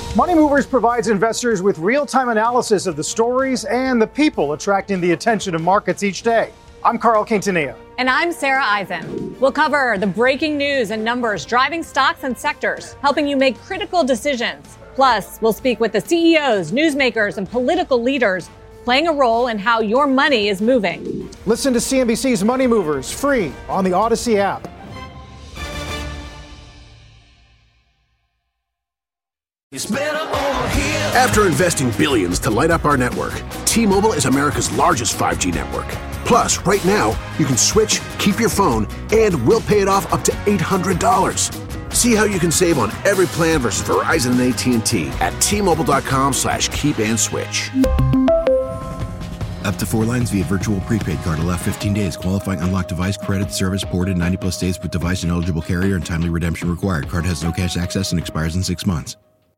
Money Movers provides investors with real-time analysis of the stories and the people attracting the attention of markets each day. I'm Carl Quintanilla. And I'm Sarah Eisen. We'll cover the breaking news and numbers driving stocks and sectors, helping you make critical decisions. Plus, we'll speak with the CEOs, newsmakers, and political leaders playing a role in how your money is moving. Listen to CNBC's Money Movers free on the Odyssey app. After investing billions to light up our network, T-Mobile is America's largest 5G network. Plus, right now, you can switch, keep your phone, and we'll pay it off up to $800. See how you can save on every plan versus Verizon and AT&T at T-Mobile.com/keep-and-switch. Up to 4 lines via virtual prepaid card. Allow 15 days. Qualifying unlocked device credit service ported 90-plus days with device and eligible carrier and timely redemption required. Card has no cash access and expires in 6 months.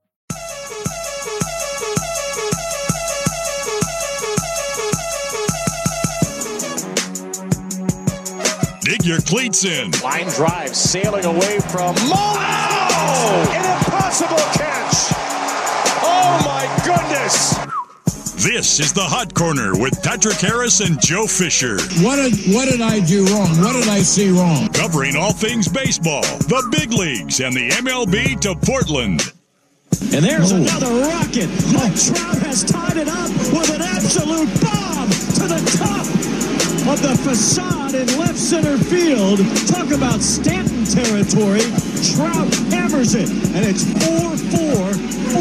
Dig your cleats in. Line drive, sailing away from Mo. Oh! An impossible catch. Oh, my goodness. This is the Hot Corner with Patrick Harris and Joe Fisher. What did I do wrong? What did I see wrong? Covering all things baseball, the big leagues, and the MLB to Portland. And there's another rocket. Mike Trout has tied it up with an absolute bomb to the top of the facade in left center field. Talk about Stanton territory. Trout hammers it, and it's 4-4,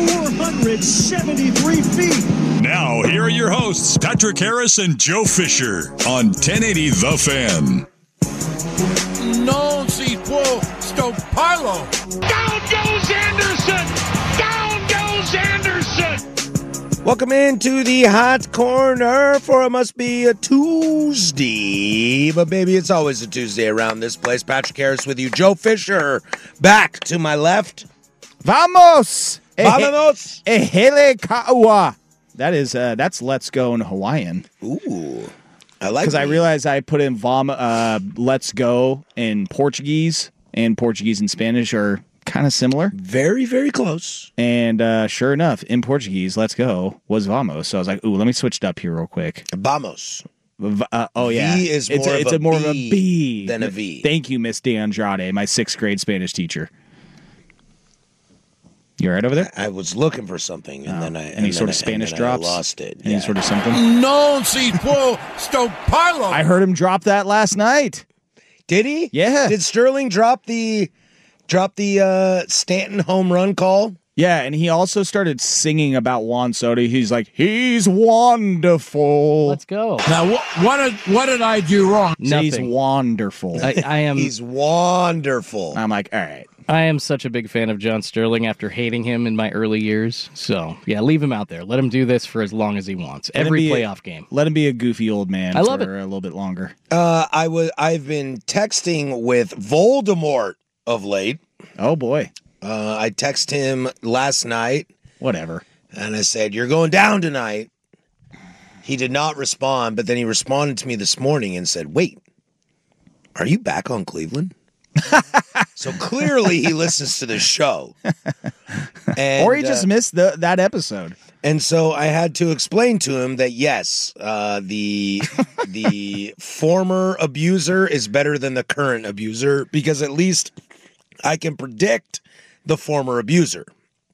473 feet. Now, here are your hosts, Patrick Harris and Joe Fisher on 1080 The Fan. Non si può stopparlo. Down goes Anderson. Down goes Anderson. Welcome into the Hot Corner for it must be a Tuesday. But baby, it's always a Tuesday around this place. Patrick Harris with you. Joe Fisher back to my left. Vamos! Vamos! Ehele ka'ua. That's let's go in Hawaiian. Ooh. I like because I realized I put in let's go in Portuguese, and Portuguese and Spanish are kind of similar. Very, very close. And sure enough, in Portuguese, let's go was vamos. So I was like, ooh, let me switch it up here real quick. Vamos. Oh, yeah. V is more of a B than a V. Thank you, Miss DeAndrade, my 6th grade Spanish teacher. You all right over there? I was looking for something, and then any sort of Spanish drops? I lost it. Any sort of something? Non si può stopparlo. I heard him drop that last night. Did he? Yeah. Did Sterling drop the Stanton home run call? Yeah, and he also started singing about Juan Soto. He's like, he's wonderful. Let's go. Now, what did I do wrong? Nothing. He's wonderful. I am. He's wonderful. I'm like, all right. I am such a big fan of John Sterling after hating him in my early years. So, yeah, leave him out there. Let him do this for as long as he wants. Every playoff game. Let him be a goofy old man I love for a little bit longer. I've been texting with Voldemort of late. Oh, boy. I texted him last night. Whatever. And I said, you're going down tonight. He did not respond, but then he responded to me this morning and said, wait, are you back on Cleveland? So clearly he listens to this show. And, or he just missed that episode. And so I had to explain to him that, yes, the former abuser is better than the current abuser because at least I can predict the former abuser.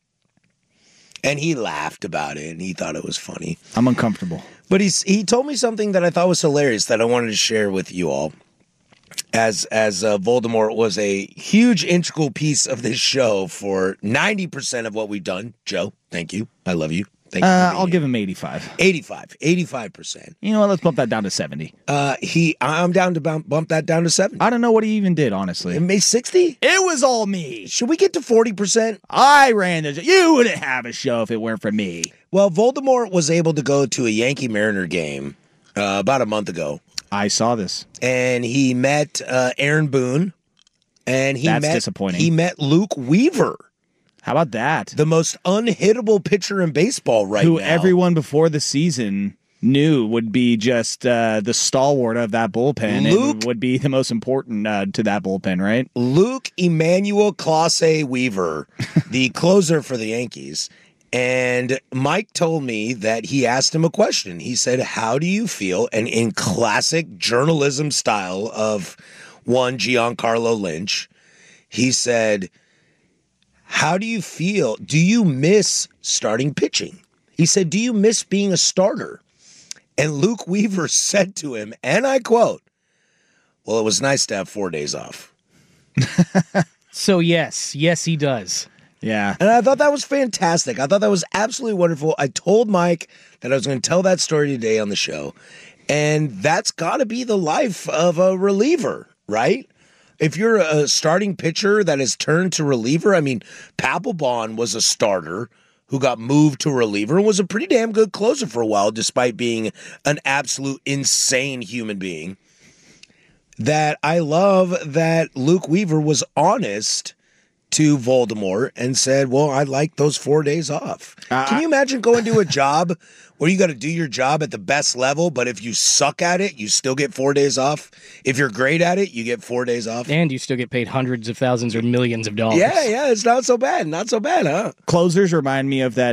And he laughed about it, and he thought it was funny. I'm uncomfortable. But he told me something that I thought was hilarious that I wanted to share with you all. As Voldemort was a huge integral piece of this show for 90% of what we've done. Joe, thank you. I love you. Thank you. I'll give him 85. 85%. You know what? Let's bump that down to 70. I'm down to bump that down to 70. I don't know what he even did, honestly. It made 60? It was all me. Should we get to 40%? I ran the show. You wouldn't have a show if it weren't for me. Well, Voldemort was able to go to a Yankee Mariner game about a month ago. I saw this. And he met Aaron Boone. And That's disappointing. He met Luke Weaver. How about that? The most unhittable pitcher in baseball right now. Who everyone before the season knew would be just the stalwart of that bullpen and would be the most important to that bullpen, right? Luke Emmanuel Clase Weaver, the closer for the Yankees, And Mike told me that he asked him a question. He said, how do you feel? And in classic journalism style of one Giancarlo Lynch, he said, how do you feel? Do you miss starting pitching? He said, do you miss being a starter? And Luke Weaver said to him, and I quote, well, it was nice to have 4 days off. So yes, he does. Yeah. And I thought that was fantastic. I thought that was absolutely wonderful. I told Mike that I was going to tell that story today on the show. And that's got to be the life of a reliever, right? If you're a starting pitcher that has turned to reliever, I mean, Papelbon was a starter who got moved to reliever and was a pretty damn good closer for a while, despite being an absolute insane human being. That I love that Luke Weaver was honest to Voldemort and said, well, I like those 4 days off. Can you imagine going to a job where you got to do your job at the best level, but if you suck at it, you still get 4 days off? If you're great at it, you get 4 days off. And you still get paid hundreds of thousands or millions of dollars. Yeah, it's not so bad. Not so bad, huh? Closers remind me of that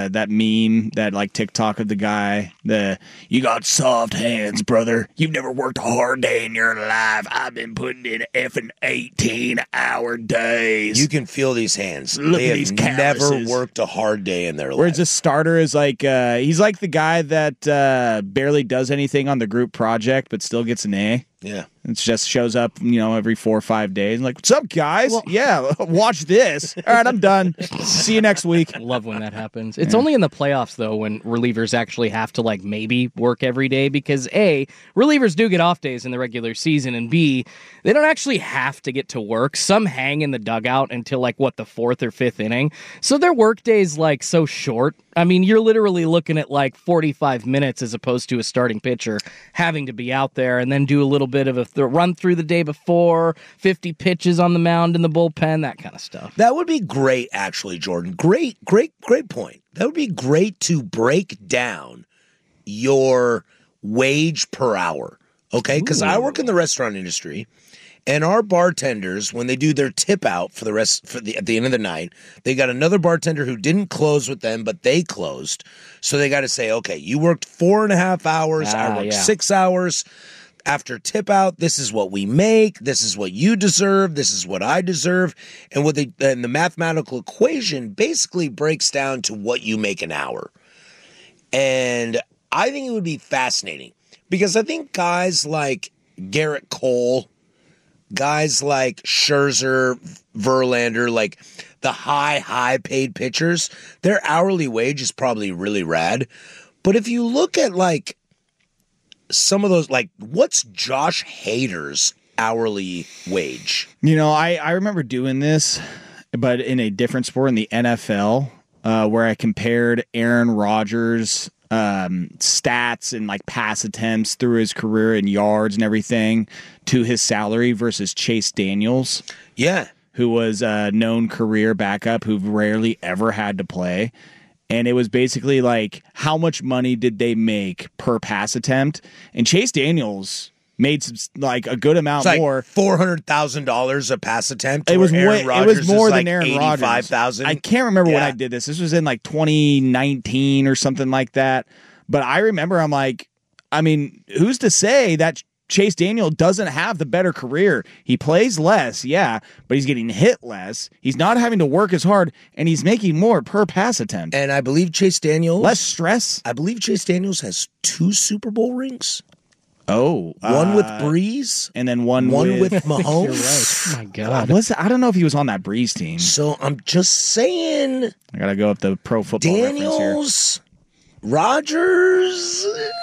meme, that like TikTok of the guy, you got soft hands, brother. You've never worked a hard day in your life. I've been putting in effing 18-hour days. You can feel these hands. Look they at these have never calluses. worked a hard day in their life. Whereas a starter is like, he's like the guy that barely does anything on the group project, but still gets an A. Yeah. It just shows up, every 4 or 5 days. Like, what's up, guys? Well, yeah, watch this. All right, I'm done. See you next week. Love when that happens. It's only in the playoffs, though, when relievers actually have to, maybe work every day because, A, relievers do get off days in the regular season, and B, they don't actually have to get to work. Some hang in the dugout until, the fourth or fifth inning. So their work day's, so short. I mean, you're literally looking at, 45 minutes as opposed to a starting pitcher having to be out there and then do a little bit of a run through the day before, 50 pitches on the mound in the bullpen, that kind of stuff. That would be great, actually, Jordan. Great point. That would be great to break down your wage per hour, okay? Because I work in the restaurant industry, and our bartenders, when they do their tip out at the end of the night, they got another bartender who didn't close with them, but they closed. So they got to say, okay, you worked 4.5 hours, I worked 6 hours. After tip out, this is what we make. This is what you deserve. This is what I deserve. And the mathematical equation basically breaks down to what you make an hour. And I think it would be fascinating because I think guys like Garrett Cole, guys like Scherzer, Verlander, the high paid pitchers, their hourly wage is probably really rad. But if you look at some of those, what's Josh Hader's hourly wage? I remember doing this, but in a different sport, in the NFL, where I compared Aaron Rodgers' stats and pass attempts through his career and yards and everything to his salary versus Chase Daniels. Yeah. Who was a known career backup who rarely ever had to play. And it was basically how much money did they make per pass attempt? And Chase Daniels made a good amount more. $400,000 a pass attempt. It was Aaron Rodgers it was more than Aaron Rodgers. $85,000. I can't remember when I did this. This was in 2019 or something like that. But I remember who's to say that Chase Daniel doesn't have the better career? He plays less, but he's getting hit less. He's not having to work as hard, and he's making more per pass attempt. And I believe Chase Daniels... Less stress. I believe Chase Daniels has 2 Super Bowl rings. Oh. One with Breeze. And then one with Mahomes. You're right. Oh, my God. I don't know if he was on that Breeze team. So I'm just saying... I got to go up the Pro Football Daniels, reference here. Rodgers...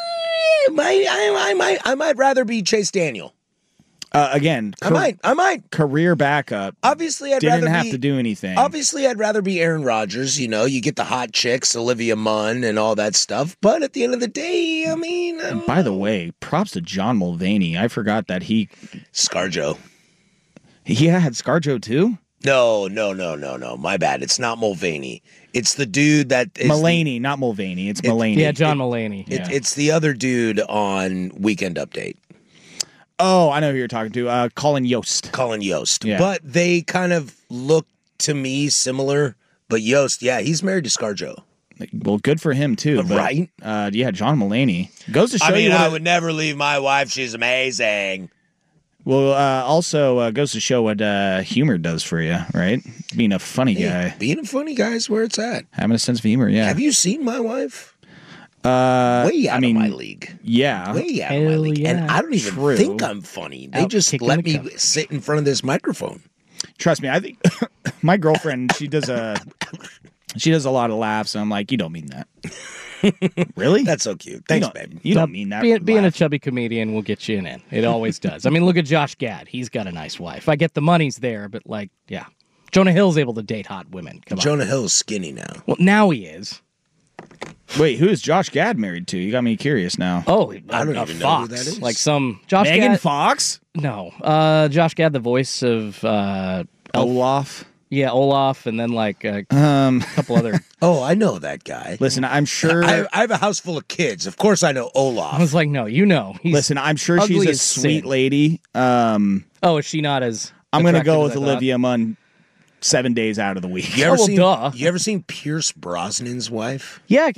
I might rather be Chase Daniel. Again, I might. Career backup. Obviously, I'd didn't rather have to do anything. Obviously, I'd rather be Aaron Rodgers. You get the hot chicks, Olivia Munn, and all that stuff. But at the end of the day, And by the way, props to John Mulvaney. I forgot that ScarJo. He had ScarJo too? No. My bad. It's not Mulvaney. It's the dude that is Mulaney, not Mulvaney. It's Mulaney. Yeah, John Mulaney. It's the other dude on Weekend Update. Oh, I know who you're talking to. Colin Yost. Yeah. But they kind of look to me similar. But Yost, he's married to ScarJo. Well, good for him too. But, right? Yeah, John Mulaney goes to show you. I would never leave my wife. She's amazing. Well, also goes to show what humor does for you, right? Being a funny guy. Being a funny guy is where it's at. Having a sense of humor, yeah. Have you seen my wife? Way out of my league. Yeah. Way out of my league. Yeah. And I don't even think I'm funny. They just let me sit in front of this microphone. Trust me, I think my girlfriend, she does a lot of laughs, and I'm like, you don't mean that. Really? That's so cute. Thanks, babe. You don't mean that. Being a chubby comedian will get you in. It always does. I mean, look at Josh Gad. He's got a nice wife. I get the money's there, but yeah. Jonah Hill's able to date hot women. Come on. Jonah Hill's skinny now. Well, now he is. Wait, who is Josh Gad married to? You got me curious now. Oh, I don't even know who that is. Like some Josh Megan Gad. Fox? No. Josh Gad, the voice of Olaf. Yeah, Olaf, and then like a couple other. Oh, I know that guy. Listen, I'm sure. I have a house full of kids. Of course I know Olaf. I was like, no, Listen, I'm sure she's a sweet lady. Oh, is she not as. I'm going to go with Olivia Munn 7 days out of the week. You ever seen Pierce Brosnan's wife? Yeah,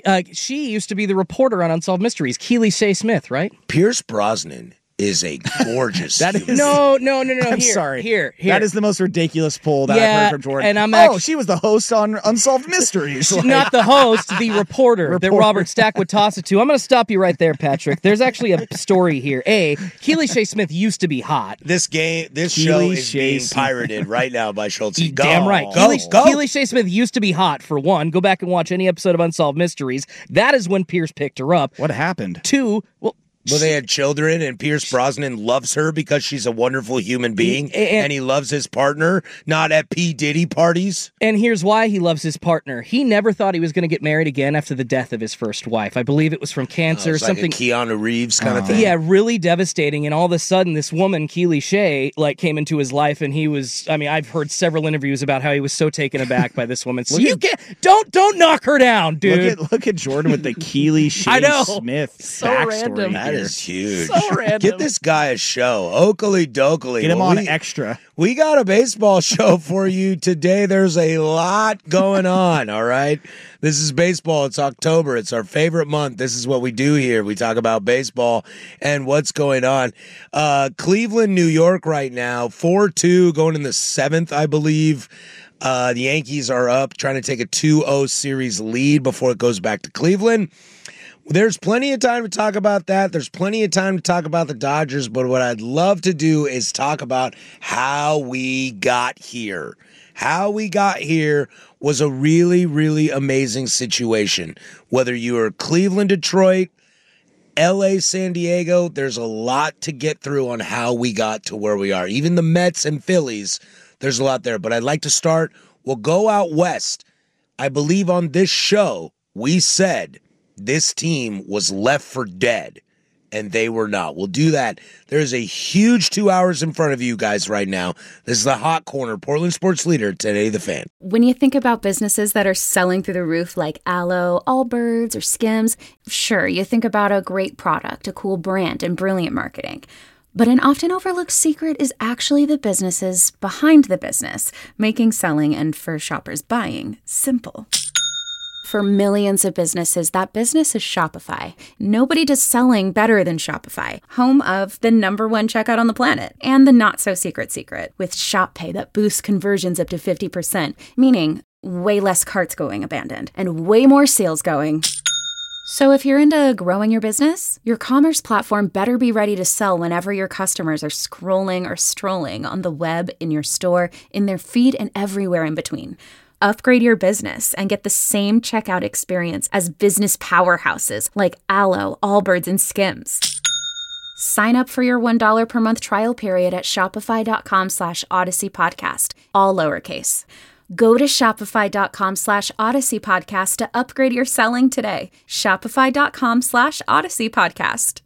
she used to be the reporter on Unsolved Mysteries, Keely Shea Smith, right? Pierce Brosnan is a gorgeous human. No. I'm sorry. Here. That is the most ridiculous poll that I've heard from Jordan. And she was the host on Unsolved Mysteries. She's not the host, the reporter that Robert Stack would toss it to. I'm going to stop you right there, Patrick. There's actually a story here. Keely Shea Smith used to be hot. This show is being pirated right now by Schultz. Damn right. Keely Shea Smith used to be hot, for one. Go back and watch any episode of Unsolved Mysteries. That is when Pierce picked her up. What happened? Two, Well, they had children, and Pierce Brosnan loves her because she's a wonderful human being, and he loves his partner, not at P. Diddy parties. And here's why he loves his partner. He never thought he was going to get married again after the death of his first wife. I believe it was from cancer or something. Like a Keanu Reeves kind of thing. Yeah, really devastating. And all of a sudden, this woman, Keely Shea, came into his life, and he was. I mean, I've heard several interviews about how he was so taken aback by this woman. So don't knock her down, dude. Look at Jordan with the Keely Shea Smith backstory. Random. That is huge. So random. Get this guy a show. Oakley dokley. Get him on extra. We got a baseball show for you today. There's a lot going on, all right? This is baseball. It's October. It's our favorite month. This is what we do here. We talk about baseball and what's going on. Cleveland, New York right now, 4-2, going in the 7th, I believe. The Yankees are up, trying to take a 2-0 series lead before it goes back to Cleveland. There's plenty of time to talk about that. There's plenty of time to talk about the Dodgers, but what I'd love to do is talk about how we got here. How we got here was a really, really amazing situation. Whether you are Cleveland, Detroit, LA, San Diego, there's a lot to get through on how we got to where we are. Even the Mets and Phillies, there's a lot there. But I'd like to start, we'll go out west. I believe on this show, we said this team was left for dead, and they were not. We'll do that. There's a huge 2 hours in front of you guys right now. This is the Hot Corner, Portland Sports Leader, today The Fan. When you think about businesses that are selling through the roof like Aloe, Allbirds, or Skims, sure, you think about a great product, a cool brand, and brilliant marketing. But an often overlooked secret is actually the businesses behind the business, making selling and, for shoppers, buying simple. For millions of businesses, that business is Shopify. Nobody does selling better than Shopify, home of the #1 checkout on the planet, and the not-so-secret secret, with Shop Pay that boosts conversions up to 50%, meaning way less carts going abandoned, and way more sales going. So if you're into growing your business, your commerce platform better be ready to sell whenever your customers are scrolling or strolling on the web, in your store, in their feed, and everywhere in between. Upgrade your business and get the same checkout experience as business powerhouses like Aloe, Allbirds, and Skims. Sign up for your $1 per month trial period at shopify.com/Odyssey Podcast, all lowercase. Go to shopify.com /Odyssey Podcast to upgrade your selling today. Shopify.com /Odyssey Podcast.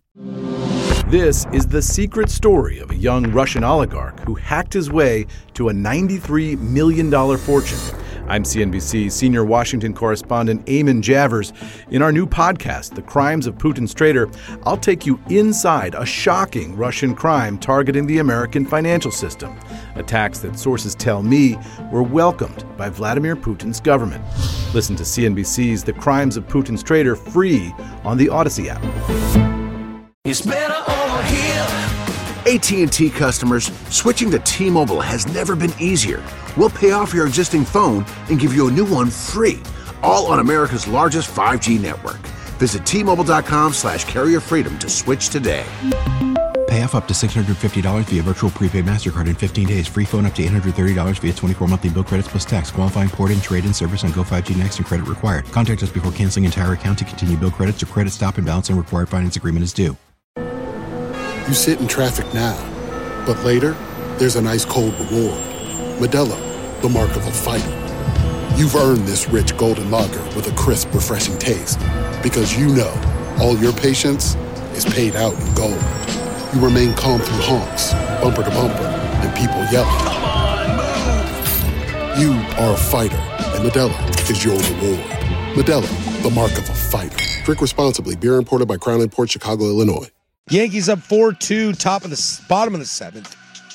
This is the secret story of a young Russian oligarch who hacked his way to a $93 million fortune. I'm CNBC senior Washington correspondent Eamon Javers. In our new podcast, The Crimes of Putin's Traitor, I'll take you inside a shocking Russian crime targeting the American financial system. Attacks that sources tell me were welcomed by Vladimir Putin's government. Listen to CNBC's The Crimes of Putin's Traitor free on the Odyssey app. It's better over here. AT&T customers, switching to T-Mobile has never been easier. We'll pay off your existing phone and give you a new one free, all on America's largest 5G network. Visit T-Mobile.com/carrier freedom to switch today. Pay off up to $650 via virtual prepaid MasterCard in 15 days. Free phone up to $830 via 24 monthly bill credits plus tax. Qualifying port-in, trade-in service on Go 5G Next and credit required. Contact us before canceling entire account to continue bill credits or credit stop and balance and required finance agreement is due. You sit in traffic now, but later, there's an ice-cold reward. Modelo, the mark of a fighter. You've earned this rich golden lager with a crisp, refreshing taste. Because you know, all your patience is paid out in gold. You remain calm through honks, bumper to bumper, and people yelling. Come on, move! You are a fighter, and Modelo is your reward. Modelo, the mark of a fighter. Drink responsibly. Beer imported by Crown Imports, Chicago, Illinois. Yankees up 4-2, bottom of the seventh.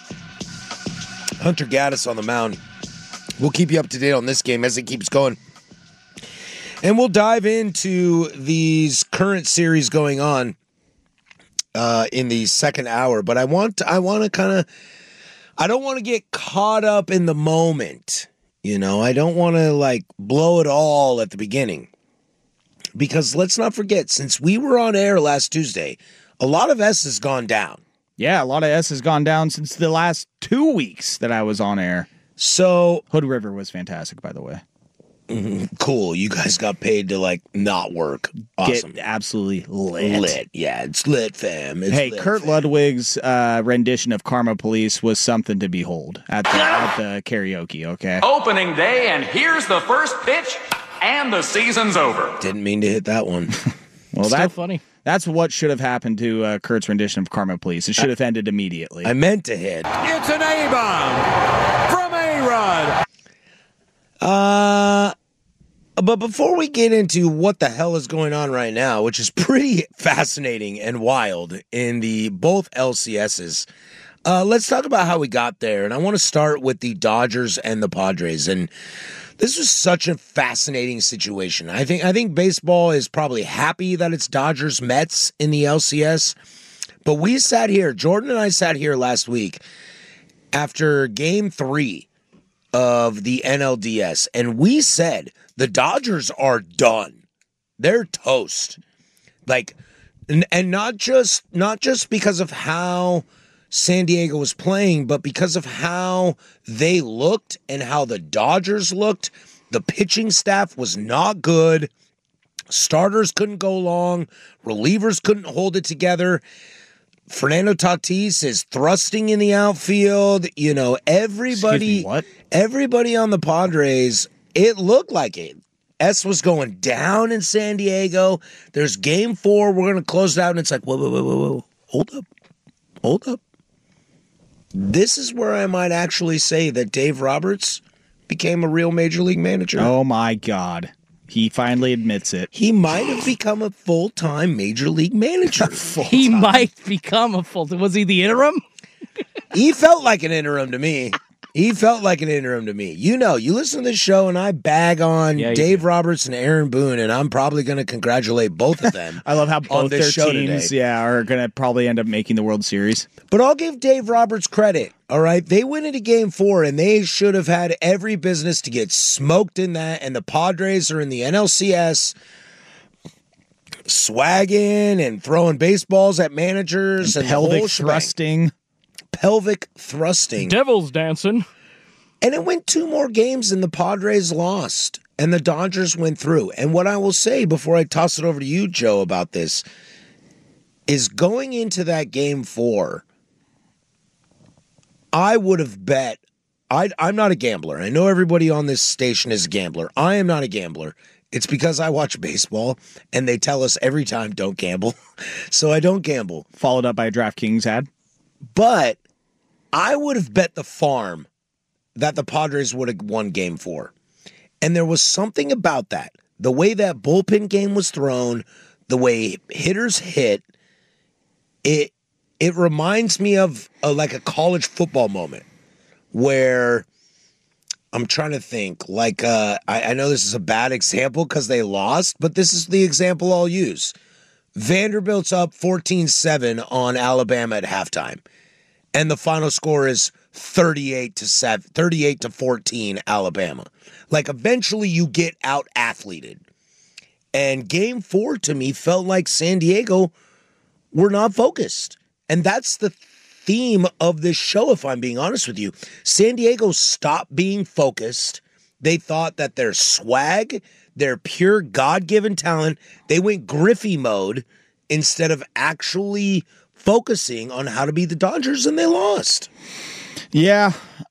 Hunter Gaddis on the mound. We'll keep you up to date on this game as it keeps going. And we'll dive into these current series going on in the second hour. But I want to I don't want to get caught up in the moment. You know, I don't want to blow it all at the beginning. Because let's not forget, since we were on air last Tuesday, a lot of S has gone down. Yeah, a lot of S has gone down since the last 2 weeks that I was on air. So Hood River was fantastic, by the way. Cool. You guys got paid to not work. Awesome. Get absolutely lit. Lit. Yeah, it's lit, fam. It's hey, lit, Kurt fam. Ludwig's rendition of Karma Police was something to behold at the karaoke, okay? Opening day, and here's the first pitch, and the season's over. Didn't mean to hit that one. Well, Still funny. That's what should have happened to Kurt's rendition of Karma Police. It should have ended immediately. I meant to hit. It's an A-bomb from A-Rod. But before we get into what the hell is going on right now, which is pretty fascinating and wild in the both LCSs, let's talk about how we got there. And I want to start with the Dodgers and the Padres. And this was such a fascinating situation. I think baseball is probably happy that it's Dodgers Mets in the LCS. But we sat here, Jordan and I sat here last week after Game 3 of the NLDS, and we said the Dodgers are done. They're toast. And not just because of how San Diego was playing, but because of how they looked and how the Dodgers looked. The pitching staff was not good. Starters couldn't go long. Relievers couldn't hold it together. Fernando Tatis is thrusting in the outfield. You know, everybody on the Padres, it looked like it. S was going down in San Diego. There's Game 4. We're going to close it out, and it's like, whoa. Hold up. This is where I might actually say that Dave Roberts became a real Major League manager. Oh, my God. He finally admits it. He might have become a full-time Major League manager. He might become a full-time. Was he the interim? He felt like an interim to me. You know, you listen to this show and I bag on Dave Roberts and Aaron Boone, and I'm probably going to congratulate both of them. I love how both their teams, today. are going to probably end up making the World Series. But I'll give Dave Roberts credit, all right? They went into Game 4, and they should have had every business to get smoked in that, and the Padres are in the NLCS swagging and throwing baseballs at managers and pelvic the whole thrusting. Pelvic thrusting. Devil's dancing. And it went 2 more games and the Padres lost and the Dodgers went through. And what I will say before I toss it over to you, Joe, about this is going into that Game 4, I would have bet. I'm not a gambler. I know everybody on this station is a gambler. I am not a gambler. It's because I watch baseball and they tell us every time don't gamble. So I don't gamble. Followed up by a DraftKings ad. But I would have bet the farm that the Padres would have won Game 4. And there was something about that. The way that bullpen game was thrown, the way hitters hit, it reminds me of like a college football moment where I'm trying to think. Like, I know this is a bad example because they lost, but this is the example I'll use. Vanderbilt's up 14-7 on Alabama at halftime, and the final score is 38-14 Alabama. Like, eventually you get out-athleted. And Game 4, to me, felt like San Diego were not focused. And that's the theme of this show, if I'm being honest with you. San Diego stopped being focused. They thought that their swag, their pure God-given talent, they went Griffey mode instead of actually focusing on how to beat the Dodgers, and they lost. Yeah.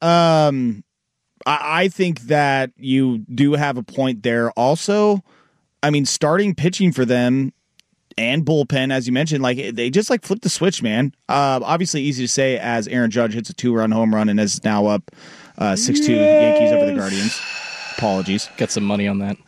I think that you do have a point there. Also, I mean, starting pitching for them and bullpen, as you mentioned, like they just like flipped the switch, man. Obviously easy to say as Aaron Judge hits a 2-run home run and is now up 6-2 Yankees over the Guardians. Apologies. Got some money on that.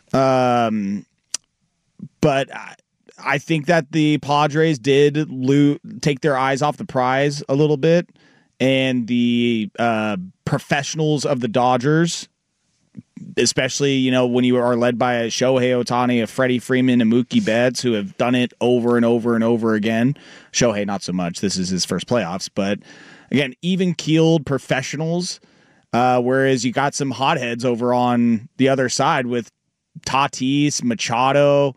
But I think that the Padres did take their eyes off the prize a little bit, and the professionals of the Dodgers, especially, you know, when you are led by a Shohei Ohtani, a Freddie Freeman, and Mookie Betts, who have done it over and over and over again. Shohei, not so much. This is his first playoffs. But, again, even-keeled professionals, whereas you got some hotheads over on the other side with Tatis, Machado.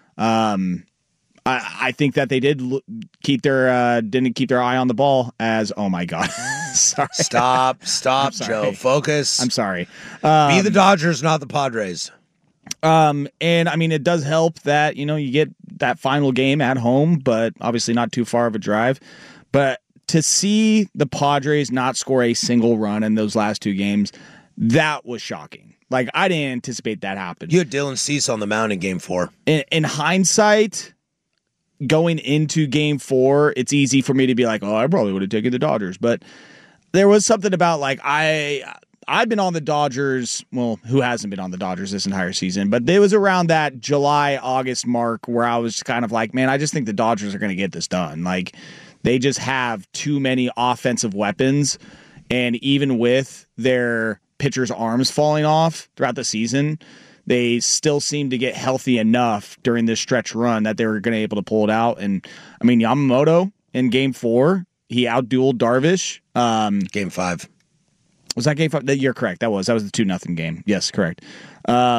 I think that they didn't keep their eye on the ball as, oh my God. Sorry. Stop, Joe. Focus. I'm sorry. Be the Dodgers, not the Padres. And I mean, it does help that, you know, you get that final game at home, but obviously not too far of a drive. But to see the Padres not score a single run in those last two games, that was shocking. Like, I didn't anticipate that happening. You had Dylan Cease on the mound in Game 4. In hindsight, going into Game 4, it's easy for me to be like, oh, I probably would have taken the Dodgers. But there was something about, like, I've been on the Dodgers. Well, who hasn't been on the Dodgers this entire season? But it was around that July, August mark where I was kind of like, man, I just think the Dodgers are going to get this done. Like, they just have too many offensive weapons. And even with their pitchers' arms falling off throughout the season, they still seem to get healthy enough during this stretch run that they were going to be able to pull it out. And, I mean, Yamamoto in Game 4, he outdueled Darvish. Game 5. Was that Game 5? You're correct. That was the 2-0 game. Yes, correct. Are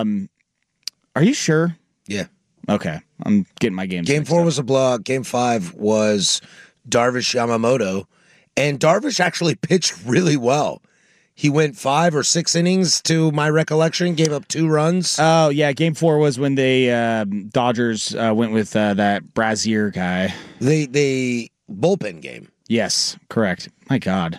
you sure? Yeah. Okay. I'm getting my games. Game 4 was a blowout. Game 5 was Darvish Yamamoto. And Darvish actually pitched really well. He went 5 or 6 innings, to my recollection, gave up 2 runs. Oh, yeah. Game 4 was when the Dodgers went with that Brazier guy. The bullpen game. Yes, correct. My God.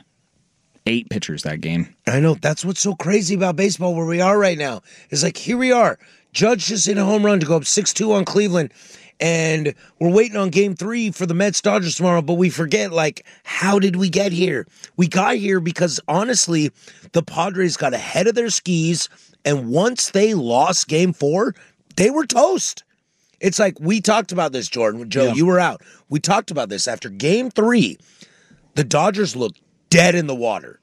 8 pitchers that game. I know. That's what's so crazy about baseball where we are right now. It's like, here we are. Judge just hit a home run to go up 6-2 on Cleveland. And we're waiting on Game 3 for the Mets-Dodgers tomorrow, but we forget, like, how did we get here? We got here because, honestly, the Padres got ahead of their skis, and once they lost Game 4, they were toast. It's like, we talked about this, Jordan. Joe, you were out. We talked about this. After Game 3, the Dodgers looked dead in the water.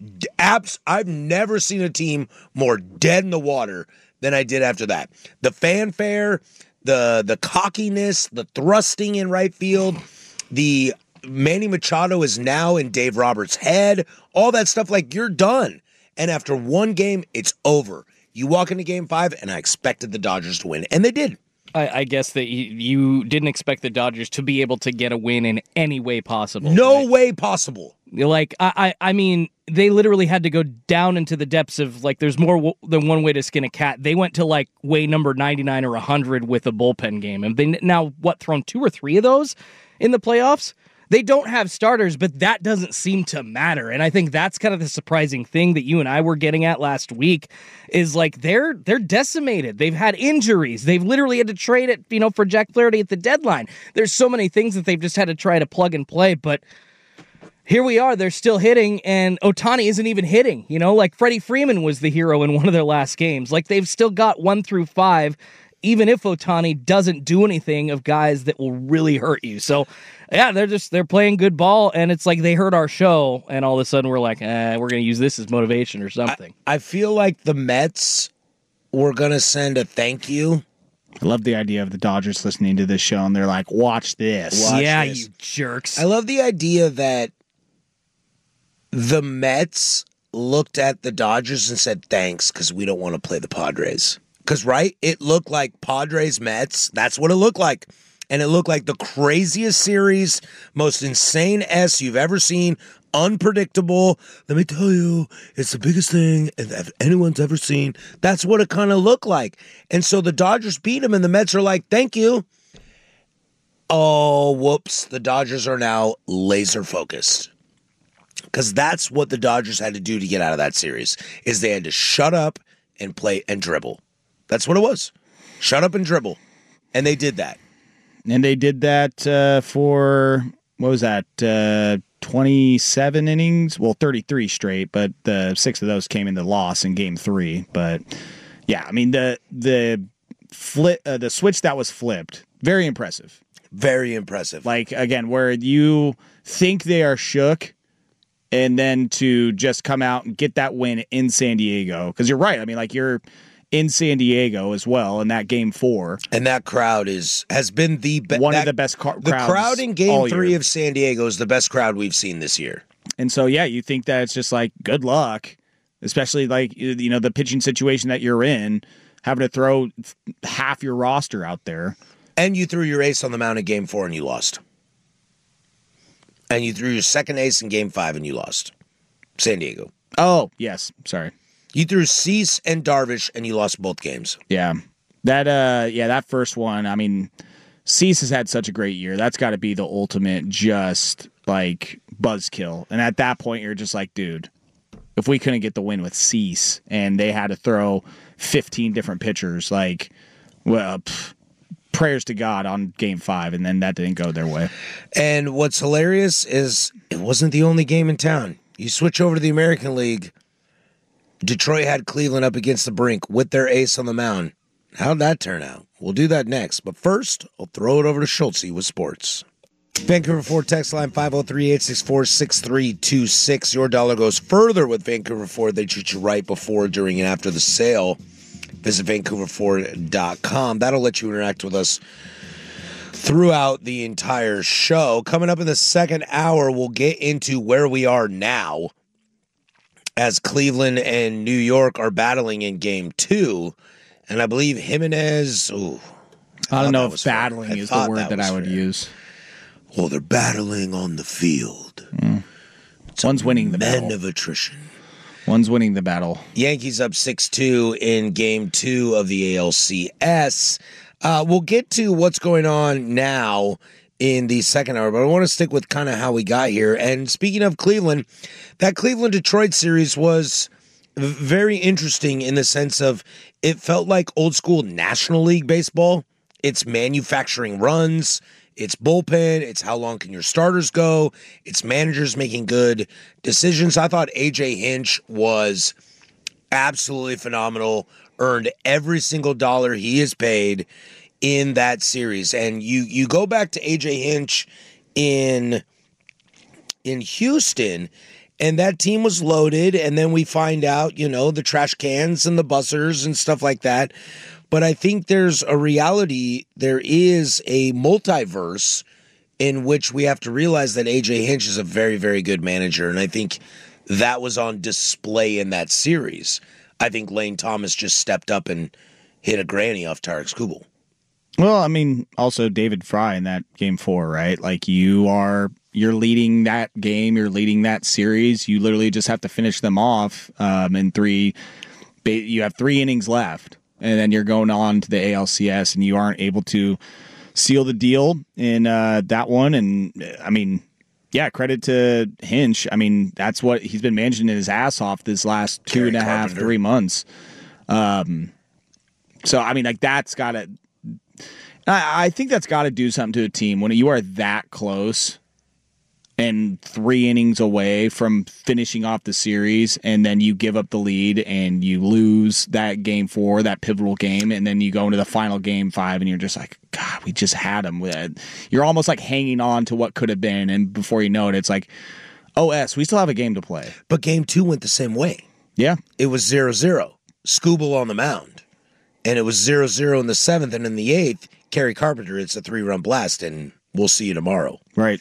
I've never seen a team more dead in the water than I did after that. The fanfare, the cockiness, the thrusting in right field, the Manny Machado is now in Dave Roberts' head, all that stuff, like, you're done. And after one game, it's over. You walk into Game 5, and I expected the Dodgers to win, and they did. I guess that you didn't expect the Dodgers to be able to get a win in any way possible. No way possible. Like, I mean, they literally had to go down into the depths of, like, there's more than one way to skin a cat. They went to, like, way number 99 or 100 with a bullpen game. And they now, thrown 2 or 3 of those in the playoffs? They don't have starters, but that doesn't seem to matter. And I think that's kind of the surprising thing that you and I were getting at last week is, like, they're decimated. They've had injuries. They've literally had to trade it, for Jack Flaherty at the deadline. There's so many things that they've just had to try to plug and play, but here we are, they're still hitting, and Ohtani isn't even hitting. You know, like Freddie Freeman was the hero in one of their last games. Like, they've still got 1 through 5, even if Ohtani doesn't do anything, of guys that will really hurt you. So, yeah, they're playing good ball, and it's like they heard our show, and all of a sudden we're like, we're going to use this as motivation or something. I feel like the Mets were going to send a thank you. I love the idea of the Dodgers listening to this show, and they're like, watch this. Watch this. You jerks. I love the idea that the Mets looked at the Dodgers and said, thanks, because we don't want to play the Padres. Because, right, it looked like Padres-Mets. That's what it looked like. And it looked like the craziest series, most insane S you've ever seen, unpredictable. Let me tell you, it's the biggest thing that anyone's ever seen. That's what it kind of looked like. And so the Dodgers beat them, and the Mets are like, thank you. Oh, whoops. The Dodgers are now laser focused. Because that's what the Dodgers had to do to get out of that series, is they had to shut up and play and dribble. That's what it was. Shut up and dribble. And they did that. And they did that for, what was that, 27 innings? Well, 33 straight, but the 6 of those came in the loss in Game 3. But, yeah, I mean, the switch that was flipped, very impressive. Very impressive. Like, again, where you think they are shook, and then to just come out and get that win in San Diego. Because you're right. I mean, like, you're in San Diego as well in that Game 4. And that crowd has been the best. One of the best crowds. The crowd in Game 3 of San Diego is the best crowd we've seen this year. And so, yeah, you think that it's just like, good luck, especially like, you know, the pitching situation that you're in, having to throw half your roster out there. And you threw your ace on the mound in Game 4 and you lost. And you threw your second ace in Game 5 and you lost. San Diego. Oh, yes. Sorry. You threw Cease and Darvish and you lost both games. Yeah. That first one, I mean, Cease has had such a great year. That's got to be the ultimate just like buzzkill. And at that point, you're just like, dude, if we couldn't get the win with Cease and they had to throw 15 different pitchers, like, well, prayers to God on Game 5, and then that didn't go their way. And what's hilarious is it wasn't the only game in town. You switch over to the American League, Detroit had Cleveland up against the brink with their ace on the mound. How'd that turn out? We'll do that next. But first, I'll throw it over to Schultze with sports. Vancouver Ford text line 503-864-6326. Your dollar goes further with Vancouver Ford. They treat you right before, during, and after the sale. Visit VancouverFord.com. That'll let you interact with us throughout the entire show. Coming up in the second hour, we'll get into where we are now as Cleveland and New York are battling in Game 2. And I believe Jimenez... I don't know if battling is the word that I would use. Well, they're battling on the field. One's winning the battle. Men of attrition. One's winning the battle. Yankees up 6-2 in Game 2 of the ALCS. We'll get to what's going on now in the second hour, but I want to stick with kind of how we got here. And speaking of Cleveland, that Cleveland-Detroit series was very interesting in the sense of it felt like old-school National League baseball. It's manufacturing runs, it's bullpen, it's how long can your starters go, it's managers making good decisions. I thought A.J. Hinch was absolutely phenomenal, earned every single dollar he is paid in that series. And you go back to A.J. Hinch in Houston, and that team was loaded, and then we find out, you know, the trash cans and the buzzers and stuff like that. But I think there's a reality, there is a multiverse in which we have to realize that A.J. Hinch is a very, very good manager, and I think that was on display in that series. I think Lane Thomas just stepped up and hit a granny off Tarik Skubal. Well, I mean, also David Fry in that Game 4, right? Like, you're leading that game, you're leading that series. You literally just have to finish them off in 3. You have 3 innings left, and then you're going on to the ALCS, and you aren't able to seal the deal in that one. And, I mean, yeah, credit to Hinch. I mean, that's what he's been managing his ass off this last 2.5, 3 months. So, I mean, like, that's got to... I think that's got to do something to a team when you are that close and 3 innings away from finishing off the series, and then you give up the lead and you lose that game 4, that pivotal game, and then you go into the final game 5 and you're just like, God, we just had him. You're almost like hanging on to what could have been, and before you know it, it's like, we still have a game to play. But game 2 went the same way. Yeah. It was 0-0. Skubal on the mound. And it was 0-0 in the 7th, and in the 8th, Kerry Carpenter, it's a 3-run blast, and we'll see you tomorrow. Right.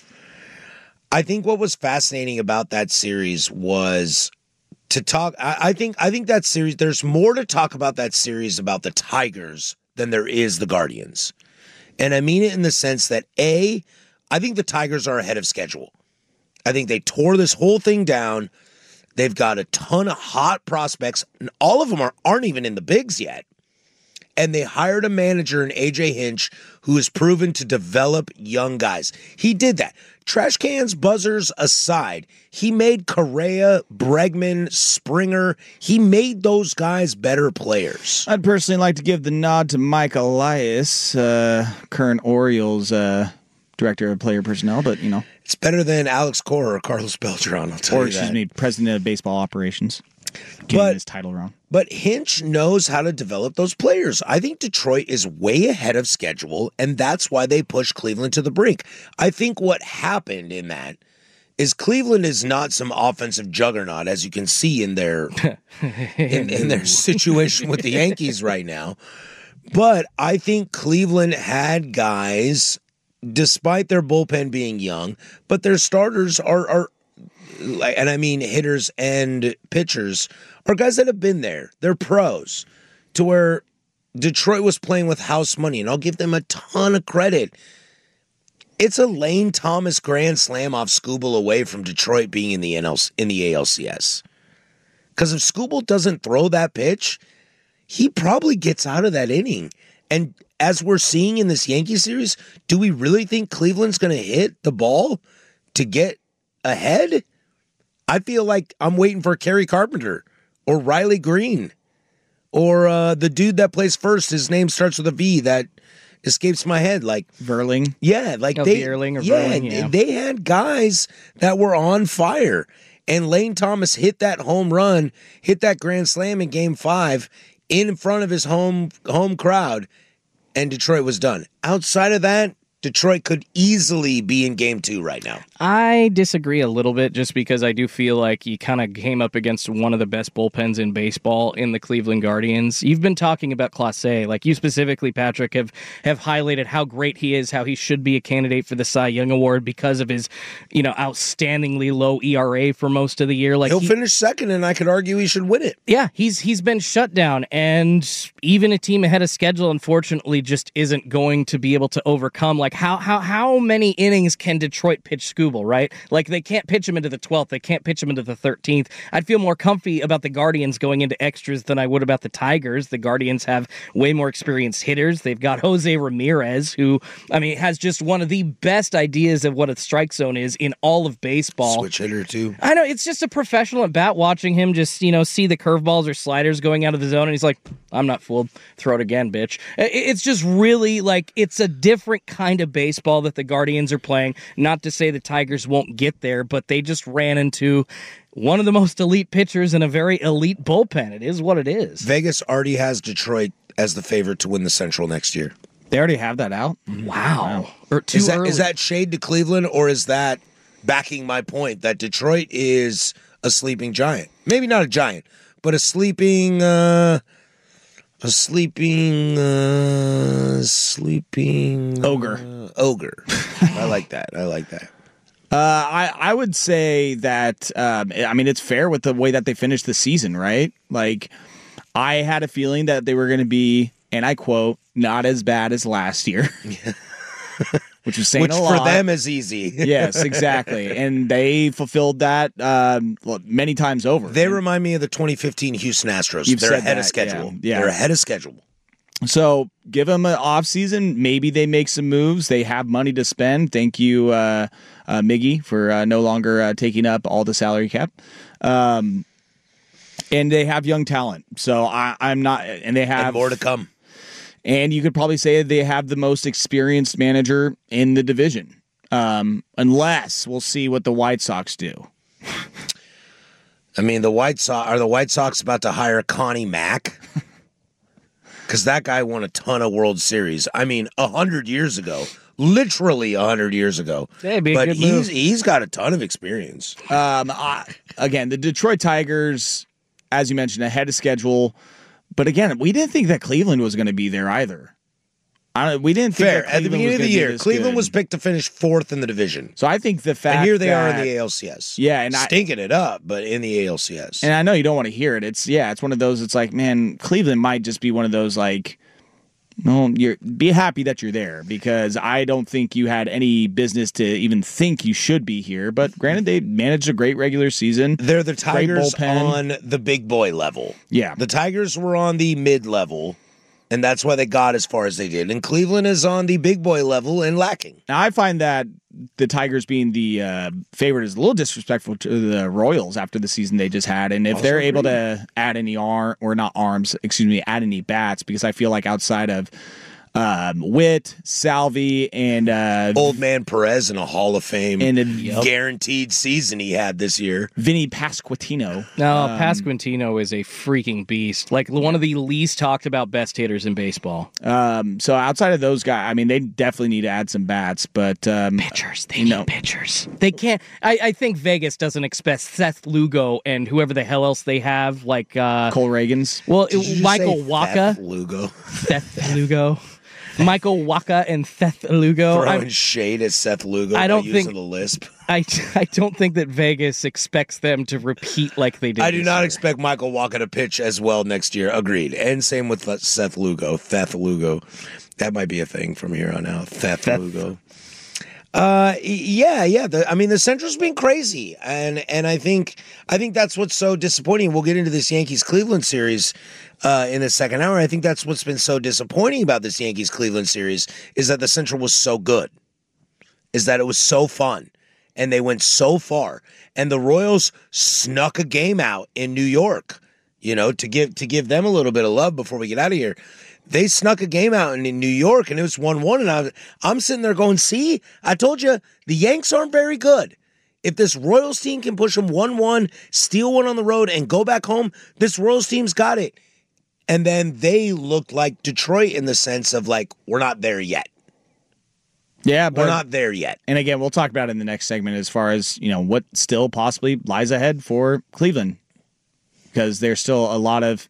I think what was fascinating about that series was to talk. I think that series, there's more to talk about that series about the Tigers than there is the Guardians. And I mean it in the sense that, I think the Tigers are ahead of schedule. I think they tore this whole thing down. They've got a ton of hot prospects, and all of them aren't even in the bigs yet. And they hired a manager in A.J. Hinch who has proven to develop young guys. He did that. Trash cans, buzzers aside, he made Correa, Bregman, Springer. He made those guys better players. I'd personally like to give the nod to Mike Elias, current Orioles director of player personnel, but, you know. It's better than Alex Cora or Carlos Beltran, I'll tell you that. Or, excuse me, president of baseball operations. Getting his title wrong. But Hinch knows how to develop those players. I think Detroit is way ahead of schedule, and that's why they pushed Cleveland to the brink. I think what happened in that is Cleveland is not some offensive juggernaut, as you can see in their in their situation with the Yankees right now. But I think Cleveland had guys, despite their bullpen being young, but their starters are and I mean hitters and pitchers, are guys that have been there. They're pros, to where Detroit was playing with house money, and I'll give them a ton of credit. It's a Lane Thomas grand slam off Skubal away from Detroit being in the ALCS. Because if Skubal doesn't throw that pitch, he probably gets out of that inning. And as we're seeing in this Yankee series, do we really think Cleveland's going to hit the ball to get ahead? I feel like I'm waiting for Kerry Carpenter or Riley Green or the dude that plays first. His name starts with a V that escapes my head. Like Verling. Yeah, like Verling, they had guys that were on fire. And Lane Thomas hit that home run, hit that grand slam in Game 5 in front of his home crowd, and Detroit was done. Outside of that, Detroit could easily be in Game 2 right now. I disagree a little bit, just because I do feel like you kind of came up against one of the best bullpens in baseball in the Cleveland Guardians. You've been talking about Clase, like you specifically, Patrick, have highlighted how great he is, how he should be a candidate for the Cy Young Award because of his, outstandingly low ERA for most of the year. Like he'll finish second, and I could argue he should win it. Yeah, he's been shut down, and even a team ahead of schedule, unfortunately, just isn't going to be able to overcome. Like how many innings can Detroit pitch Skubal, right? Like they can't pitch him into the 12th, they can't pitch him into the 13th. I'd feel more comfy about the Guardians going into extras than I would about the Tigers. The Guardians have way more experienced hitters. They've got Jose Ramirez, who, has just one of the best ideas of what a strike zone is in all of baseball. Switch hitter, too. I know, it's just a professional at bat, watching him just, see the curveballs or sliders going out of the zone, and he's like, I'm not fooled. Throw it again, bitch. It's just really, it's a different kind of baseball that the Guardians are playing. Not to say the Tigers won't get there, but they just ran into one of the most elite pitchers and a very elite bullpen. It is what it is. Vegas already has Detroit as the favorite to win the Central next year. They already have that out? Wow. Is that shade to Cleveland, or is that backing my point that Detroit is a sleeping giant? Maybe not a giant, but a sleeping ogre. Ogre. I like that. I would say that, it's fair with the way that they finished the season, right? Like, I had a feeling that they were going to be, and I quote, not as bad as last year. Which is saying a lot. Which for them is easy. Yes, exactly. And they fulfilled that many times over. They remind me of the 2015 Houston Astros. They're ahead of schedule. Yeah. They're ahead of schedule. So give them an offseason. Maybe they make some moves. They have money to spend. Thank you, Miggy, for no longer taking up all the salary cap. And they have young talent. So I'm not, and they have and more to come. And you could probably say they have the most experienced manager in the division. unless we'll see what the White Sox do. I mean, the White Sox about to hire Connie Mack? Because that guy won a ton of World Series. I mean, 100 years ago. Literally 100 years ago. But he's got a ton of experience. Again, the Detroit Tigers, as you mentioned, ahead of schedule. But again, we didn't think that Cleveland was going to be there either. We didn't think that at the beginning of the year, Cleveland good. was picked to finish 4th in the division. So I think the fact and here they are in the ALCS. Yeah, and stinking it up, but in the ALCS. And I know you don't want to hear it. It's one of those. It's like, man, Cleveland might just be one of those like. No, be happy that you're there because I don't think you had any business to even think you should be here. But granted, they managed a great regular season. They're the Tigers on the big boy level. Yeah. The Tigers were on the mid level, and that's why they got as far as they did. And Cleveland is on the big boy level and lacking. Now, I find that the Tigers being the favorite is a little disrespectful to the Royals after the season they just had. And if they're able to add any add any bats, because I feel like outside of Witt, Salvi, and Old Man Perez in a Hall of Fame and guaranteed season he had this year. Vinny Pasquantino. No, Pasquantino is a freaking beast. Like one of the least talked about best hitters in baseball. So outside of those guys, I mean, they definitely need to add some bats, but pitchers. They need pitchers. They can't. I think Vegas doesn't expect Seth Lugo and whoever the hell else they have, like Cole Reagans. Well, Michael Wacha. Seth Lugo. Michael Wacha and Seth Lugo. Throwing shade at Seth Lugo by using the lisp. I don't think that Vegas expects them to repeat like they did. I do not expect Michael Wacha to pitch as well next year. Agreed. And same with Seth Lugo. That might be a thing from here on out. Seth Lugo. Yeah. The Central's been crazy, and I think that's what's so disappointing. We'll get into this Yankees-Cleveland series in the second hour. I think that's what's been so disappointing about this Yankees-Cleveland series is that the Central was so good, is that it was so fun, and they went so far, and the Royals snuck a game out in New York, to give them a little bit of love before we get out of here. They snuck a game out in New York, and it was 1-1, and I'm sitting there going, see, I told you, the Yanks aren't very good. If this Royals team can push them 1-1, steal one on the road, and go back home, this Royals team's got it. And then they looked like Detroit in the sense of, like, we're not there yet. Yeah, but we're not there yet. And again, we'll talk about it in the next segment as far as, what still possibly lies ahead for Cleveland. Because there's still a lot of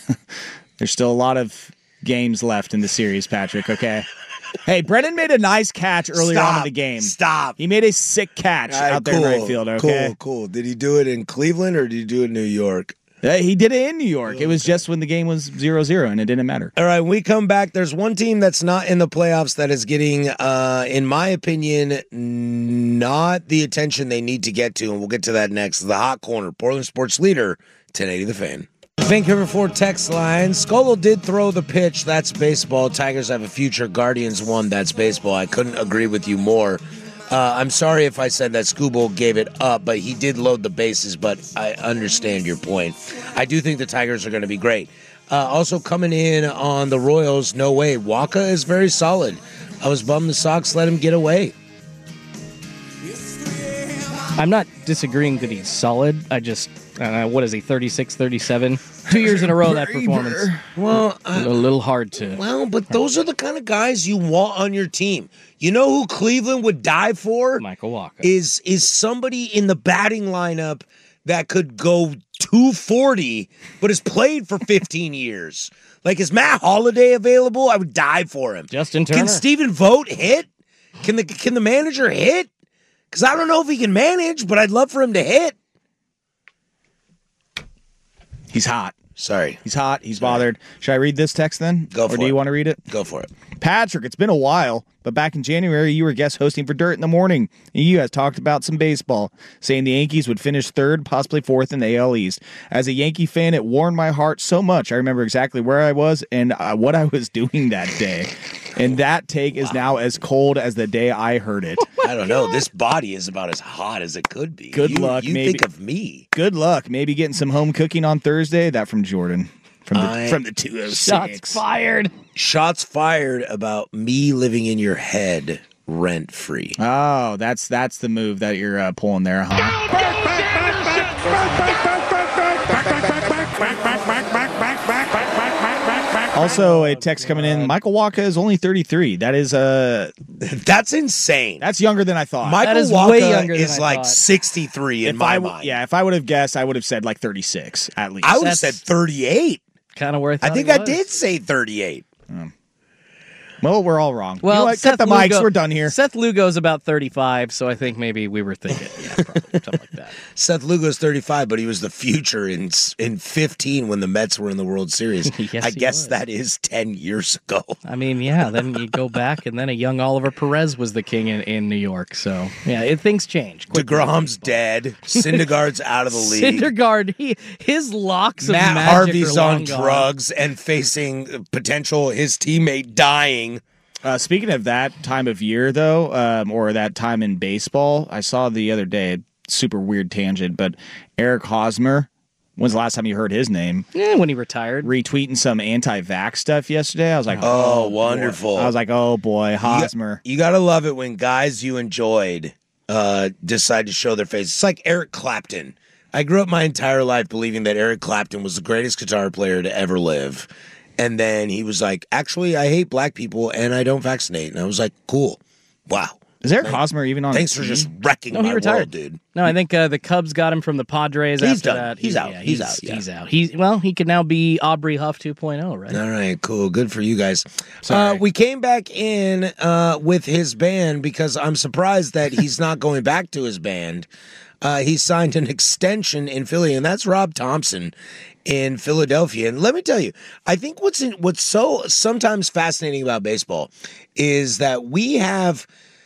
games left in the series, Patrick, okay? Hey, Brennan made a nice catch earlier on in the game. Stop. He made a sick catch out there in right field, okay? Cool. Did he do it in Cleveland or did he do it in New York? He did it in New York. It was just when the game was 0-0, and it didn't matter. All right, when we come back, there's one team that's not in the playoffs that is getting, in my opinion, not the attention they need to get to, and we'll get to that next. The Hot Corner, Portland Sports Leader, 1080 The Fan. Vancouver Ford text line. Scolo did throw the pitch. That's baseball. Tigers have a future. Guardians won. That's baseball. I couldn't agree with you more. I'm sorry if I said that Skubal gave it up, but he did load the bases, but I understand your point. I do think the Tigers are going to be great. Also coming in on the Royals, no way. Wacha is very solid. I was bummed the Sox let him get away. I'm not disagreeing that he's solid. What is he, 36, 37? 2 years in a row, that performance. Well, a little hard to... Well, but those are the kind of guys you want on your team. You know who Cleveland would die for? Michael Wacha. Is somebody in the batting lineup that could go 240, but has played for 15 years. Like, is Matt Holliday available? I would die for him. Justin Turner. Can Stephen Vogt hit? Can the manager hit? Because I don't know if he can manage, but I'd love for him to hit. He's hot. Sorry. He's hot. He's bothered. Should I read this text then? Go for it. Or do you want to read it? Go for it. Patrick, it's been a while, but back in January, you were guest hosting for Dirt in the Morning, and you guys talked about some baseball, saying the Yankees would finish third, possibly fourth in the AL East. As a Yankee fan, it warmed my heart so much. I remember exactly where I was and what I was doing that day. And that take is now as cold as the day I heard it. I don't know. This body is about as hot as it could be. Good luck. You maybe, think of me. Good luck. Maybe getting some home cooking on Thursday. That from Jordan. From the 206. Shots fired. Shots fired about me living in your head rent-free. Oh, that's the move that you're pulling there, huh? Also, a text coming in. Michael Wacha is only 33. That is that's insane. That's younger than I thought. Michael Wacha is like 63 in my mind. Yeah, if I would have guessed, I would have said like 36 at least. I would have said 38. Kind of where I think I did say 38. Well, we're all wrong. Well, you know what? Cut the mics. We're done here. Seth Lugo's about 35, so I think maybe we were thinking, probably something like that. Seth Lugo's 35, but he was the future in 15 when the Mets were in the World Series. Yes, I guess that is 10 years ago. I mean, yeah, then you go back, and then a young Oliver Perez was the king in New York. So, yeah, things change. DeGrom's dead. Syndergaard's out of the league. Syndergaard, his locks of Matt magic Harvey's are on long gone. drugs and facing his teammate dying. Speaking of that time of year, though, or that time in baseball, I saw the other day, super weird tangent, but Eric Hosmer, when's the last time you heard his name? Yeah, when he retired. Retweeting some anti-vax stuff yesterday. I was like, oh wonderful. Boy. I was like, oh boy, Hosmer. You got to love it when guys you enjoyed decide to show their face. It's like Eric Clapton. I grew up my entire life believing that Eric Clapton was the greatest guitar player to ever live. And then he was like, actually, I hate black people and I don't vaccinate. And I was like, cool. Wow. Is Eric Hosmer even on Thanks the for team? just wrecking my world, dude. No, I think the Cubs got him from the Padres He's after done. that. He's out. Yeah, He's out. Yeah. He's out. He could now be Aubrey Huff 2.0, right? All right, cool. Good for you guys. Sorry. We came back in with his band because I'm surprised that he's not going back to his band. He signed an extension in Philly, and that's Rob Thompson in Philadelphia. And let me tell you, I think what's so sometimes fascinating about baseball is that we have,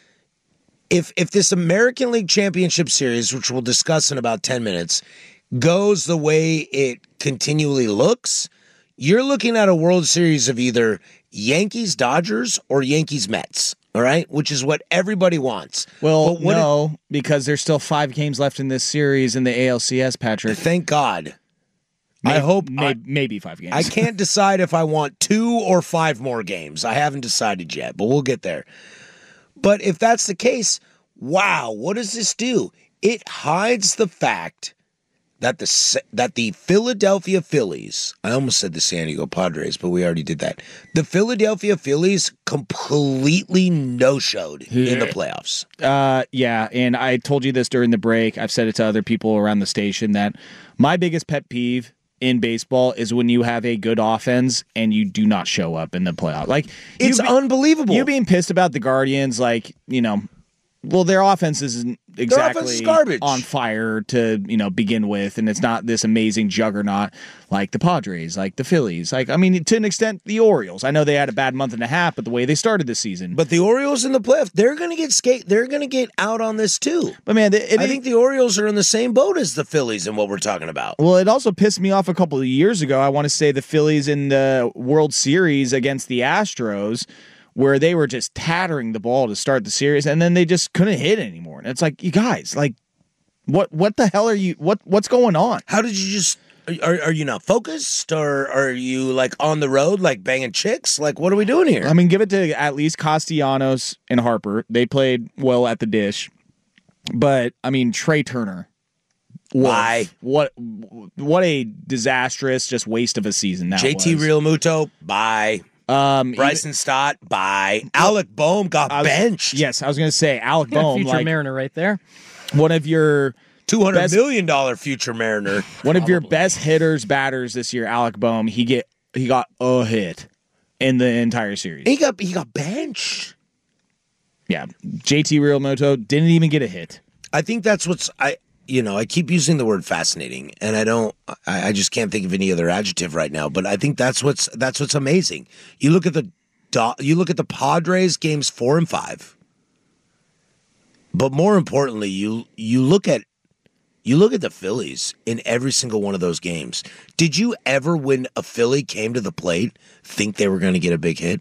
if this American League Championship Series, which we'll discuss in about 10 minutes, goes the way it continually looks, you're looking at a World Series of either Yankees-Dodgers or Yankees-Mets. All right, which is what everybody wants. Well, no, because there's still 5 games left in this series in the ALCS, Patrick. Thank God. I hope maybe 5 games. I can't decide if I want 2 or 5 more games. I haven't decided yet, but we'll get there. But if that's the case, wow, what does this do? It hides the fact that the Philadelphia Phillies, I almost said the San Diego Padres, but we already did that. The Philadelphia Phillies completely no-showed in the playoffs. Yeah, and I told you this during the break. I've said it to other people around the station that my biggest pet peeve in baseball is when you have a good offense and you do not show up in the playoff. Like, it's unbelievable. You being pissed about the Guardians, like, you know, well, their offense isn't exactly garbage. On fire to, begin with, and it's not this amazing juggernaut like the Padres, like the Phillies. Like, I mean, to an extent, the Orioles. I know they had a bad month and a half, but the way they started the season. But the Orioles in the playoffs, they're going to get out on this too. But man, I think the Orioles are in the same boat as the Phillies in what we're talking about. Well, it also pissed me off a couple of years ago. I want to say the Phillies in the World Series against the Astros, where they were just tattering the ball to start the series, and then they just couldn't hit anymore. And it's like, you guys, like, what the hell are you? What's going on? How did you just? Are you not focused, or are you like on the road, like banging chicks? Like, what are we doing here? I mean, give it to at least Castellanos and Harper. They played well at the dish, but I mean, Trey Turner. Why? What a disastrous, just waste of a season that JT was. Realmuto. Bye. Bryson Stott, bye. Alec Boehm got benched. Yes, I was going to say Alec Boehm, future Mariner right there. One of your $200 million future Mariner. One of your best hitters, batters this year, Alec Boehm. He got a hit in the entire series. He got benched. Yeah, JT Realmuto didn't even get a hit. I think that's what's I keep using the word fascinating, and I just can't think of any other adjective right now. But I think that's what's amazing. You look at the Padres games 4 and 5, but more importantly, you look at the Phillies in every single one of those games. Did you ever, when a Philly came to the plate, think they were going to get a big hit?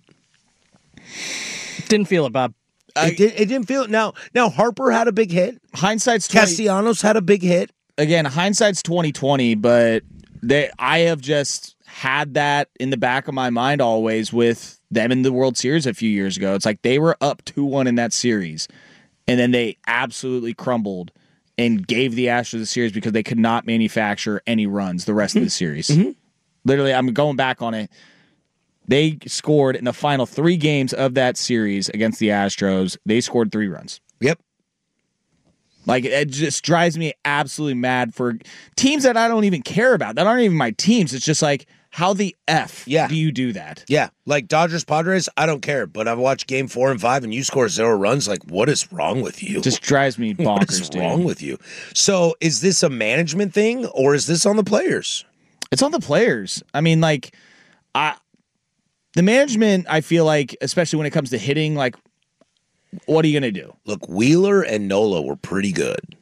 Didn't feel it, Bob. It didn't feel now. Harper had a big hit. Hindsight's Castellanos had a big hit. Again, hindsight's 20/20, but I have just had that in the back of my mind always with them in the World Series a few years ago. It's like they were up 2-1 in that series, and then they absolutely crumbled and gave the Astros the series because they could not manufacture any runs the rest of the series. Literally, I'm going back on it. They scored in the final 3 games of that series against the Astros. They scored 3 runs. Yep. Like, it just drives me absolutely mad for teams that I don't even care about, that aren't even my teams. It's just like, how the F do you do that? Yeah, like Dodgers-Padres, I don't care, but I've watched game 4 and 5, and you score 0 runs. Like, what is wrong with you? Just drives me bonkers, What is wrong with you? So, is this a management thing, or is this on the players? It's on the players. I mean, like, the management, I feel like, especially when it comes to hitting, like, what are you going to do? Look, Wheeler and Nola were pretty good.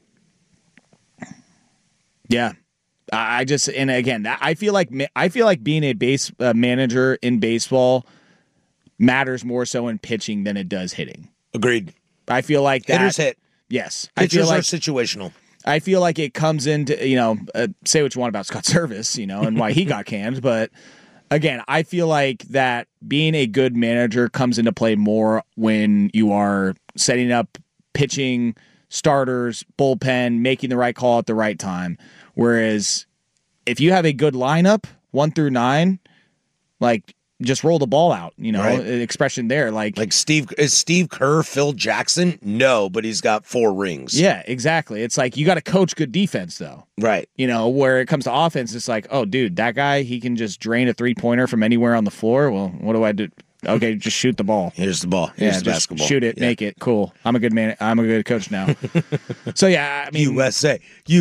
Yeah. I feel like being a base manager in baseball matters more so in pitching than it does hitting. Agreed. I feel like that. Hitters hit. Yes. Pitchers are situational. I feel like it comes into, say what you want about Scott Service, and why he got canned, but again, I feel like that being a good manager comes into play more when you are setting up pitching, starters, bullpen, making the right call at the right time. Whereas if you have a good lineup, 1 through 9, like, just roll the ball out, right. Expression there. Like is Steve Kerr Phil Jackson? No, but he's got 4 rings. Yeah, exactly. It's like you got to coach good defense, though. Right. Where it comes to offense, it's like, oh, dude, that guy, he can just drain a 3-pointer from anywhere on the floor. Well, what do I do? Okay, just shoot the ball. Here's the ball. Here's the basketball. Shoot it, make it. Cool. I'm a good man. I'm a good coach now. So, yeah, I mean. USA.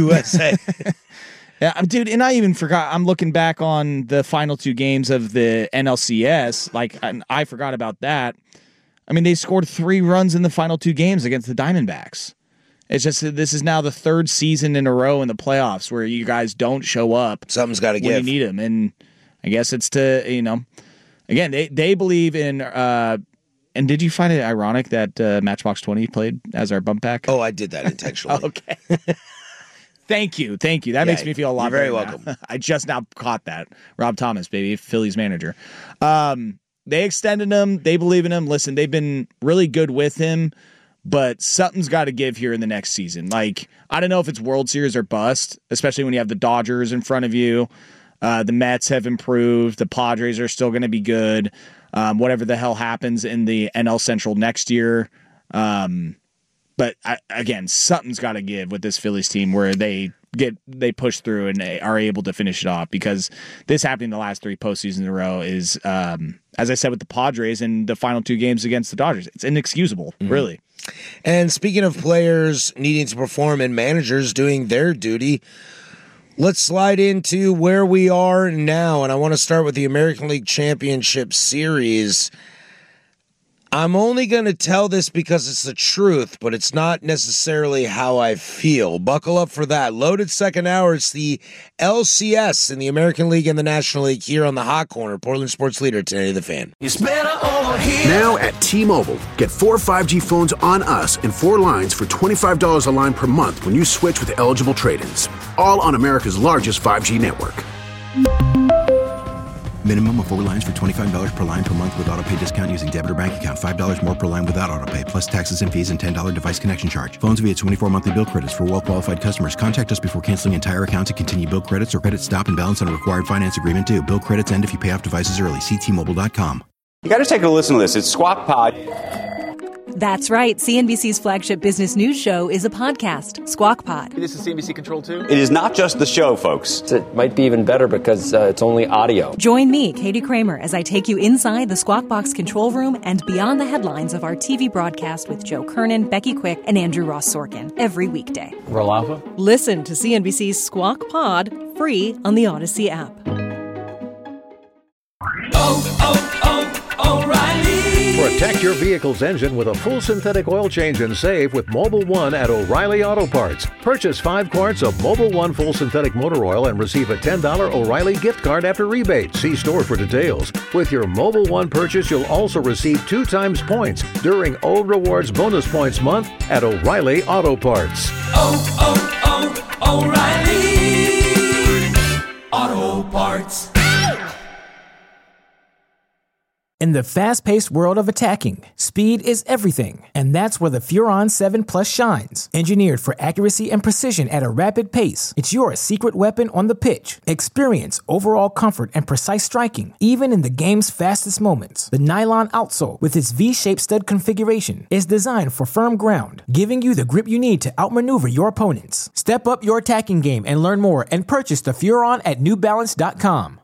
Yeah, dude, and I even forgot. I'm looking back on the final 2 games of the NLCS. Like, I forgot about that. I mean, they scored 3 runs in the final 2 games against the Diamondbacks. It's just this is now the 3rd season in a row in the playoffs where you guys don't show up. Something's got to give. When you need them. And I guess it's to, again, they believe in. And did you find it ironic that Matchbox 20 played as our bump back? Oh, I did that intentionally. Okay. Thank you. That makes me feel a lot better. You're very welcome. I just now caught that. Rob Thomas, baby, Phillies manager. They extended him. They believe in him. Listen, they've been really good with him, but something's got to give here in the next season. Like, I don't know if it's World Series or bust, especially when you have the Dodgers in front of you. The Mets have improved. The Padres are still going to be good. Whatever the hell happens in the NL Central next year. But again, something's got to give with this Phillies team where they push through and they are able to finish it off, because this happening the last 3 postseasons in a row is, as I said with the Padres in the final 2 games against the Dodgers, it's inexcusable, really. And speaking of players needing to perform and managers doing their duty, let's slide into where we are now. And I want to start with the American League Championship Series. I'm only going to tell this because it's the truth, but it's not necessarily how I feel. Buckle up for that. Loaded second hour. It's the LCS in the American League and the National League here on the Hot Corner. Portland Sports Leader, today the Fan. It's better over here. Now at T-Mobile, get 4 5G phones on us and 4 lines for $25 a line per month when you switch with eligible trade-ins. All on America's largest 5G network. Minimum of 4 lines for $25 per line per month with autopay discount using debit or bank account. $5 more per line without autopay, plus taxes and fees and $10 device connection charge. Phones via 24 monthly bill credits for well-qualified customers. Contact us before canceling entire account to continue bill credits or credit stop and balance on a required finance agreement due. Bill credits end if you pay off devices early. See T-Mobile.com. You got to take a listen to this. It's Squawk Pod. That's right. CNBC's flagship business news show is a podcast, Squawk Pod. This is CNBC Control 2? It is not just the show, folks. It might be even better because it's only audio. Join me, Katie Kramer, as I take you inside the Squawk Box control room and beyond the headlines of our TV broadcast with Joe Kernan, Becky Quick, and Andrew Ross Sorkin every weekday. Roll Alpha? Listen to CNBC's Squawk Pod free on the Odyssey app. O'Reilly. Protect your vehicle's engine with a full synthetic oil change and save with Mobil 1 at O'Reilly Auto Parts. Purchase 5 quarts of Mobil 1 full synthetic motor oil and receive a $10 O'Reilly gift card after rebate. See store for details. With your Mobil 1 purchase, you'll also receive 2 times points during O Rewards Bonus Points Month at O'Reilly Auto Parts. O'Reilly Auto Parts. In the fast-paced world of attacking, speed is everything, and that's where the Furon 7 Plus shines. Engineered for accuracy and precision at a rapid pace, it's your secret weapon on the pitch. Experience overall comfort and precise striking, even in the game's fastest moments. The nylon outsole, with its V-shaped stud configuration, is designed for firm ground, giving you the grip you need to outmaneuver your opponents. Step up your attacking game and learn more and purchase the Furon at NewBalance.com.